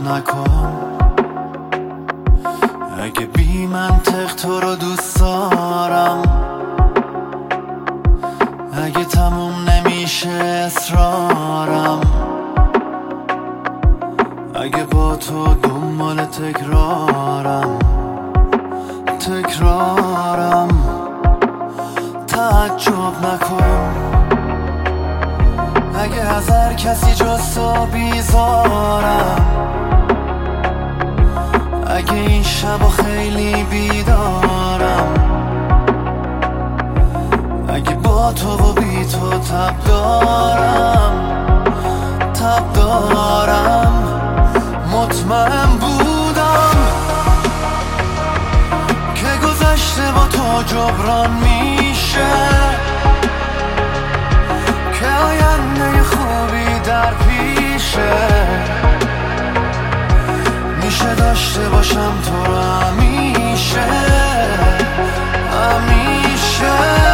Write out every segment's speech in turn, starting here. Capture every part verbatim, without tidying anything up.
نکن. اگه بی منطق تو رو دوست دارم، اگه تموم نمیشه اصرارم، اگه با تو دنبال تکرارم تکرارم تعجب نکن. اگه از هر کسی جز تو بیزارم، اگه این شب خیلی بیدارم، اگه با تو و بی تو تب دارم تب دارم. مطمئن بودم که گذشته با تو جبران میشه، که آینده خوبی در پیشه. میشه داشته باشم تو رو همیشه همیشه.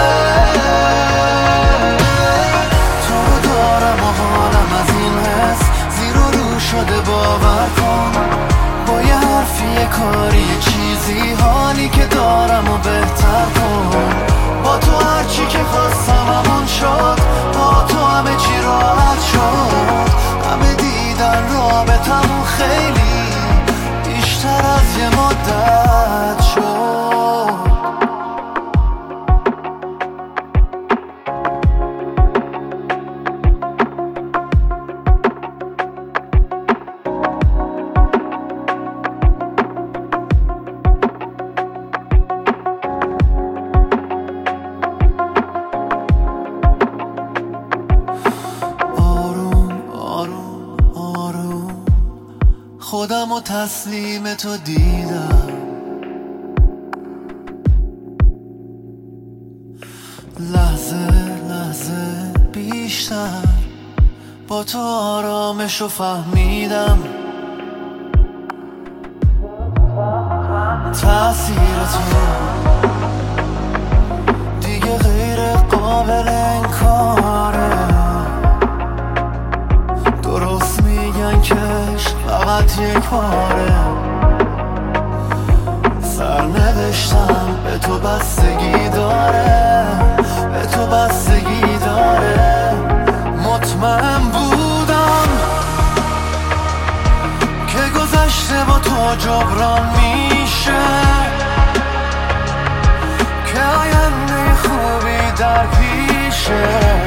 تو رو دارم و حالم از این حس زیر و رو شده. باور کن با یه حرفی یه کاری یه چیزی حالی که دارم و بهتر کن. با تو هرچی که خواستم همون شد، با تو همه چی راحت شد. همه دیدن رابطمون خیلی بیشتر از یه مدت شد. خودم و تسلیم تو دیدم، لحظه لحظه بیشتر با تو آرامشو فهمیدم. تأثیر تو دیگه غیر قابل انکاره. درست میگن که فقط یک باره. سرنوشتم به تو بستگی داره، به تو بستگی داره. مطمئن بودم که گذشته با تو جبران میشه، که آینده خوبی در پیشه.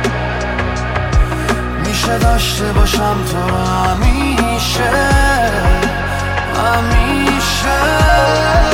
میشه داشته باشم تو همیشه همیشه.